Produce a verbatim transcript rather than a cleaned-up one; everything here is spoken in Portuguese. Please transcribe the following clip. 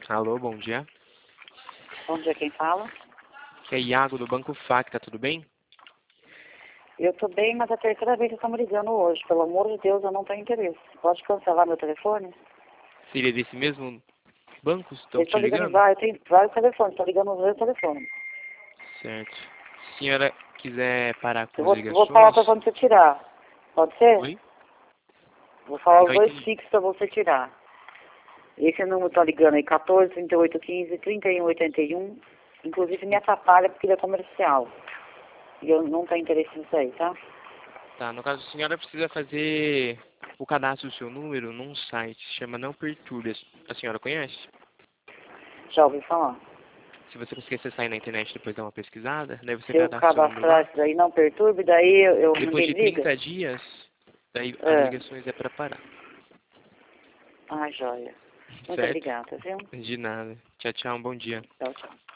Alô, bom dia. Bom dia, quem fala? É Iago do Banco F A C, tá tudo bem? Eu tô bem, mas é a terceira vez que estão me ligando hoje. Pelo amor de Deus, eu não tenho interesse. Pode cancelar meu telefone? Seria desse mesmo banco? Estão Eles te estão ligando em ligando? vários, tem vários telefones, estão ligando nos meus telefones. Certo. Se a senhora quiser parar com Eu as vou, vou falar o ligações... telefone pra você tirar. Pode ser? Oi? Vou falar os Não dois entendi. fixos pra você tirar. Esse número tá ligando aí, quatorze, trinta e oito, quinze, trinta e um, oitenta e um. Inclusive me atrapalha porque ele é comercial. E eu não tenho interesse nisso aí, tá? Tá, no caso, a senhora precisa fazer o cadastro do seu número num site, chama Não Perturbe. A senhora conhece? Já ouvi falar. Se você conseguir acessar aí na internet e depois dar uma pesquisada, daí você Se eu cadastra o seu número cadastrar lá. isso daí, não perturbe, daí eu, eu- Depois ninguém de me liga? trinta dias, daí as É. ligações é pra parar. Ah, joia. Muito Certo? obrigada, viu? De nada. Tchau, tchau, um bom dia. Tchau, tchau.